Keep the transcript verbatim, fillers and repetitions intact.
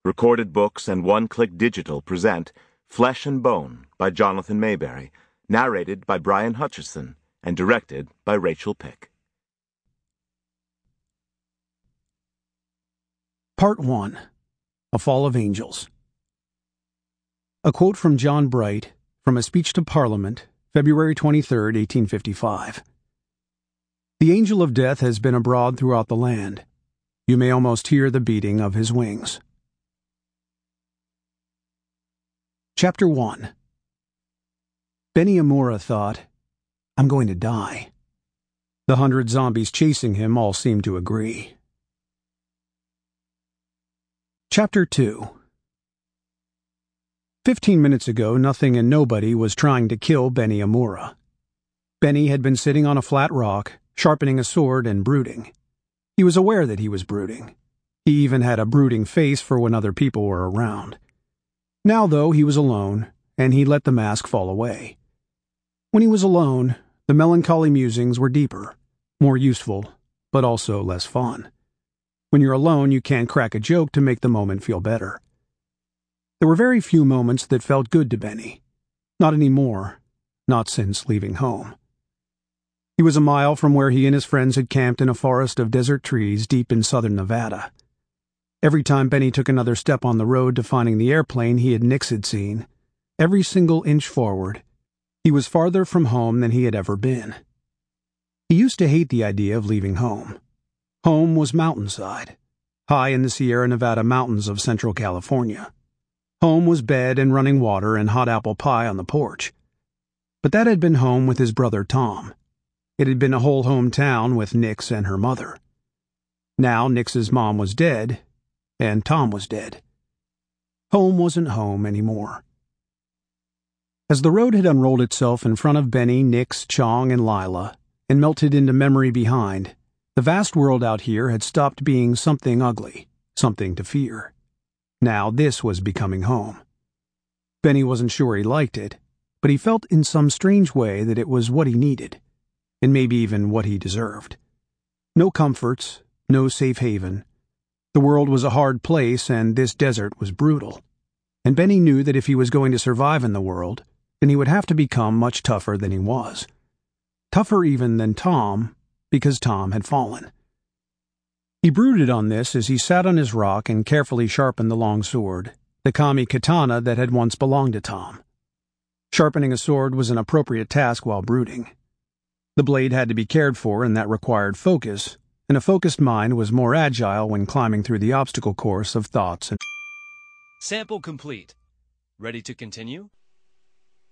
Recorded Books and One Click Digital present Flesh and Bone by Jonathan Mayberry, narrated by Brian Hutcherson, and directed by Rachel Pick. Part one. A Fall of Angels. A quote from John Bright from a speech to Parliament, February twenty-third, eighteen fifty-five. The angel of death has been abroad throughout the land. You may almost hear the beating of his wings. Chapter one. Benny Amura thought, I'm going to die. The hundred zombies chasing him all seemed to agree. Chapter two. Fifteen minutes ago, nothing and nobody was trying to kill Benny Amura. Benny had been sitting on a flat rock, sharpening a sword and brooding. He was aware that he was brooding. He even had a brooding face for when other people were around. Now, though, he was alone, and he let the mask fall away. When he was alone, the melancholy musings were deeper, more useful, but also less fun. When you're alone, you can't crack a joke to make the moment feel better. There were very few moments that felt good to Benny. Not anymore, not since leaving home. He was a mile from where he and his friends had camped in a forest of desert trees deep in southern Nevada. Every time Benny took another step on the road to finding the airplane he and Nix had seen, every single inch forward, he was farther from home than he had ever been. He used to hate the idea of leaving home. Home was mountainside, high in the Sierra Nevada mountains of Central California. Home was bed and running water and hot apple pie on the porch. But that had been home with his brother Tom. It had been a whole hometown with Nix and her mother. Now Nix's mom was dead, and Tom was dead. Home wasn't home anymore. As the road had unrolled itself in front of Benny, Nix, Chong, and Lila, and melted into memory behind, the vast world out here had stopped being something ugly, something to fear. Now this was becoming home. Benny wasn't sure he liked it, but he felt in some strange way that it was what he needed, and maybe even what he deserved. No comforts, no safe haven. The world was a hard place, and this desert was brutal. And Benny knew that if he was going to survive in the world, then he would have to become much tougher than he was. Tougher even than Tom, because Tom had fallen. He brooded on this as he sat on his rock and carefully sharpened the long sword, the kami katana that had once belonged to Tom. Sharpening a sword was an appropriate task while brooding. The blade had to be cared for, and that required focus, and a focused mind was more agile when climbing through the obstacle course of thoughts and... Sample complete. Ready to continue?